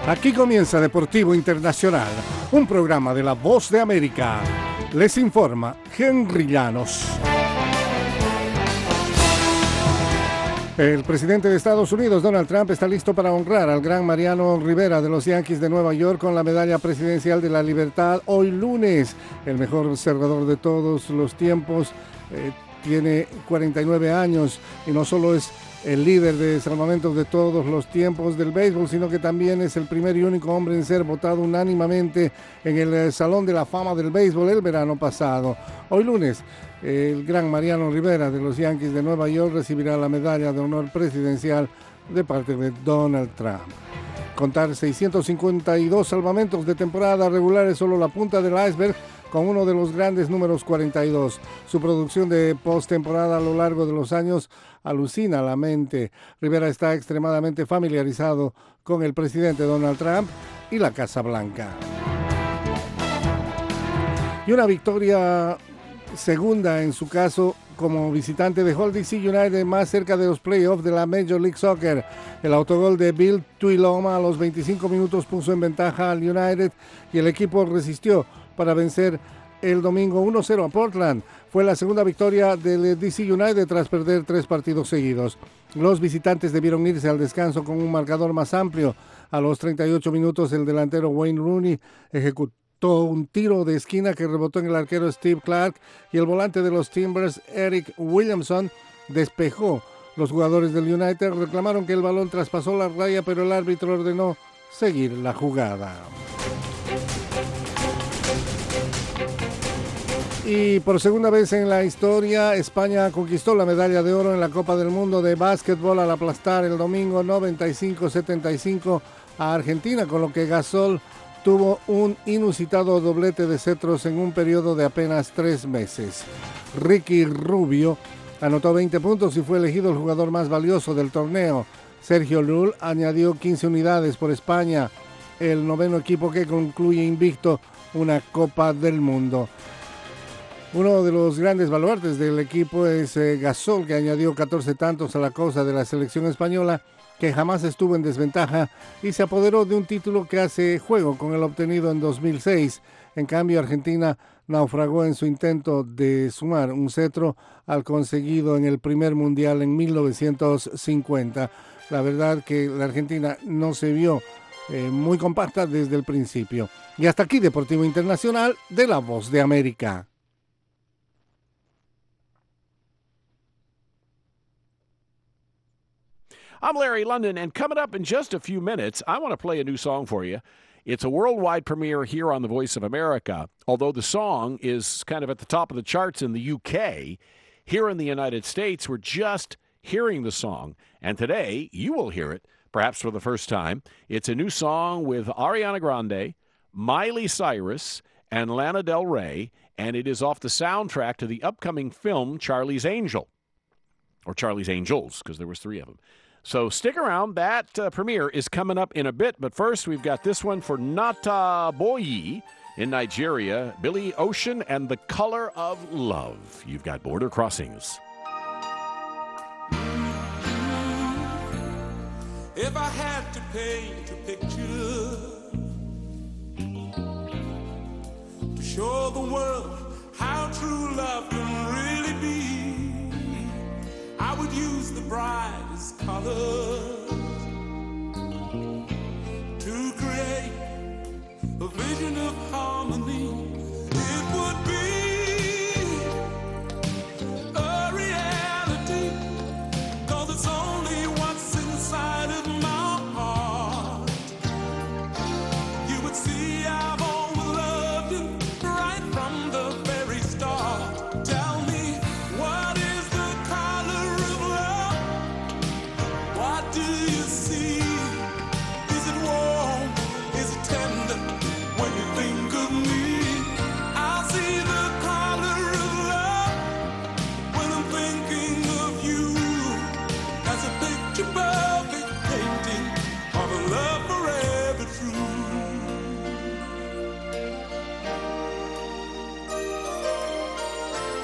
Aquí comienza Deportivo Internacional, un programa de La Voz de América. Les informa Henry Llanos. El presidente de Estados Unidos, Donald Trump, está listo para honrar al gran Mariano Rivera de los Yankees de Nueva York con la medalla presidencial de la libertad hoy lunes. El mejor cerrador de todos los tiempos tiene 49 años y no solo es el líder de salvamentos de todos los tiempos del béisbol, sino que también es el primer y único hombre en ser votado unánimemente en el Salón de la Fama del Béisbol el verano pasado. Hoy lunes, el gran Mariano Rivera de los Yankees de Nueva York recibirá la medalla de honor presidencial de parte de Donald Trump. Contar 652 salvamentos de temporada regular es solo la punta del iceberg, con uno de los grandes números 42. Su producción de postemporada a lo largo de los años alucina la mente. Rivera está extremadamente familiarizado con el presidente Donald Trump y la Casa Blanca. Y una victoria segunda en su caso como visitante dejó al DC United más cerca de los playoffs de la Major League Soccer. El autogol de Bill Tuiloma a los 25 minutos puso en ventaja al United y el equipo resistió para vencer el domingo 1-0 a Portland. Fue la segunda victoria del DC United tras perder 3 partidos seguidos. Los visitantes debieron irse al descanso con un marcador más amplio. A los 38 minutos el delantero Wayne Rooney ejecutó un tiro de esquina que rebotó en el arquero Steve Clark y el volante de los Timbers, Eric Williamson, despejó. Los jugadores del United reclamaron que el balón traspasó la raya, pero el árbitro ordenó seguir la jugada. Y por segunda vez en la historia, España conquistó la medalla de oro en la Copa del Mundo de básquetbol al aplastar el domingo 95-75 a Argentina, con lo que Gasol tuvo un inusitado doblete de cetros en un periodo de apenas 3 meses. Ricky Rubio anotó 20 puntos y fue elegido el jugador más valioso del torneo. Sergio Llull añadió 15 unidades por España, el noveno equipo que concluye invicto una Copa del Mundo. Uno de los grandes baluartes del equipo es Gasol, que añadió 14 tantos a la causa de la selección española, que jamás estuvo en desventaja y se apoderó de un título que hace juego con el obtenido en 2006. En cambio, Argentina naufragó en su intento de sumar un cetro al conseguido en el primer mundial en 1950. La verdad que la Argentina no se vio muy compacta desde el principio. Y hasta aquí Deportivo Internacional de La Voz de América. I'm Larry London, and coming up in just a few minutes, I want to play a new song for you. It's a worldwide premiere here on The Voice of America. Although the song is kind of at the top of the charts in the UK, here in the United States, we're just hearing the song. And today, you will hear it, perhaps for the first time. It's a new song with Ariana Grande, Miley Cyrus, and Lana Del Rey, and it is off the soundtrack to the upcoming film Charlie's Angel. Or Charlie's Angels, because there was 3 of them. So stick around. That premiere is coming up in a bit. But first, we've got this one for Nata Boyi in Nigeria, Billy Ocean and the Color of Love. You've got Border Crossings. If I had to paint a picture to show the world how true love can